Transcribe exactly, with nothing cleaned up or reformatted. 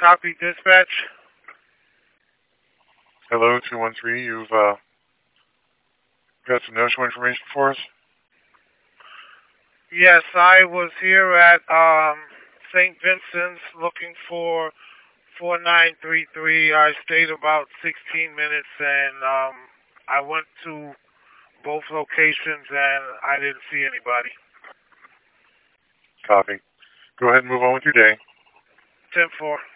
Copy dispatch. Hello, two one three. You've uh, got some no-show information for us? Yes, I was here at um, Saint Vincent's looking for four nine three three. I stayed about sixteen minutes and um, I went to both locations and I didn't see anybody. Copy. Go ahead and move on with your day. ten four.